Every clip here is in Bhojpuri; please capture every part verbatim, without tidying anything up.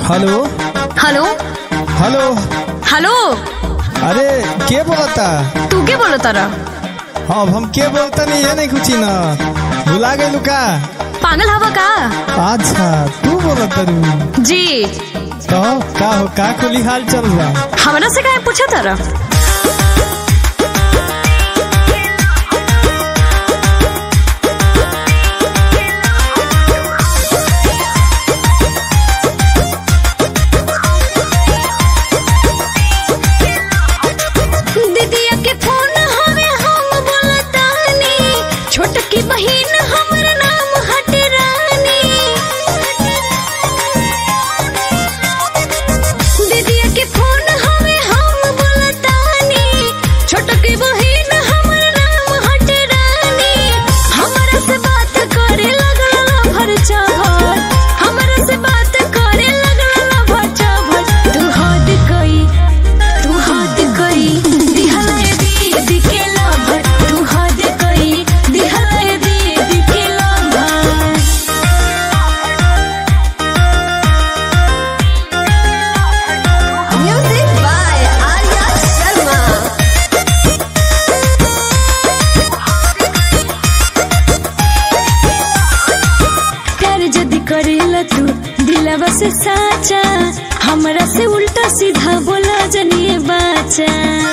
Hello hello hello hello. अरे के बोलता? तू के बोलो तारा? हाँ हम के बोलता नहीं है नहीं कुछ न भुला गई का? पागल हवा का? अच्छा तू बोलता रू जी। तो का हो का खुली हाल चल रहा? हमरा से काहे पूछा तारा? दीदिया के फोन हवे हम बोलतानी, छोटकी बहिन हमर नाम हटे रानी। दीदिया के फोन हवे हम बोलतानी, छोटकी बहिन हमर नाम हटे रानी। हमरा से बात करे लगला भर चाहत, हमरा से बात करे लगला भर चाहत। तू हद कई तू हद कई दिहलाए दीदी के लाभर, तू हद कई दिहलाए दीदी के लाभर। Music by Arya Sharma. प्यार जदी करेला तू दिलवा से साचा, हमरा से उल्टा सीधा बोला जनिए बाचा।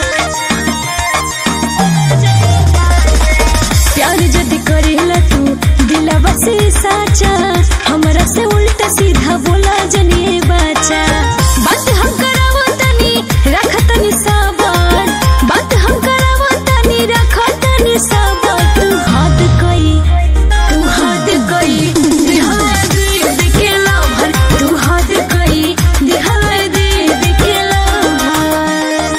प्यार जदी करेला तू दिलवा से साचा, हमरा से उल्टा सीधा बोला जनिए बाचा। बात हम करावो तनी रख तनी साबर, बात हम करावो तनी रख तनी साबर। तू हद कई तू हद कई दिहलाए दीदी के लाभर, तू हद कई दिहलाए दीदी के लाभर।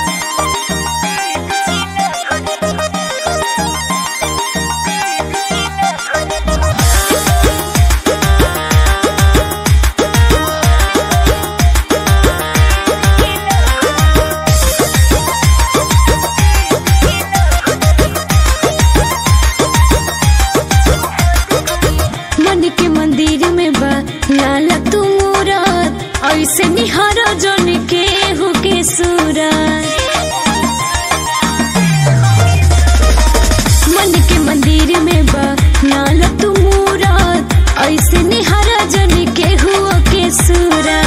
मन के मंदिर में बा लाला तू मूरत, ऐसे निहारा जन के हो के सूरत। मन के मंदिर में बा लाला तू मूरत, ऐसे निहारा जन के हो के सूरत।